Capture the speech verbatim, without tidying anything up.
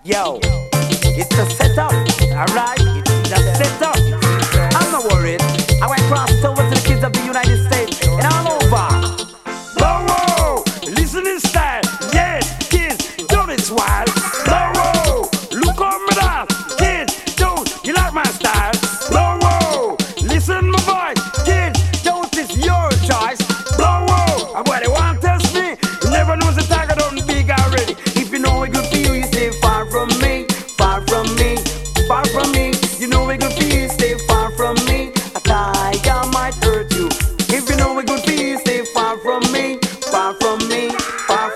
Yo, it's a setup, alright? It's a setup. I'm not worried. I went crossed over to the kids of the United States and all over. Whoa, whoa, listening style. Yes, kids, don't it's wild. Whoa, whoa, look on me down. Kids, don't you like my style? Whoa, whoa, listen my voice. Kids, don't it's your choice. Whoa, whoa, and what they want to test me. You never knows the tiger don't big already. If you know it good for you, you stay far from me, far from me, far from me. You know it good for you, stay far from me. A tiger might hurt you. If you know it good for you, stay far from me, far from me, far from me.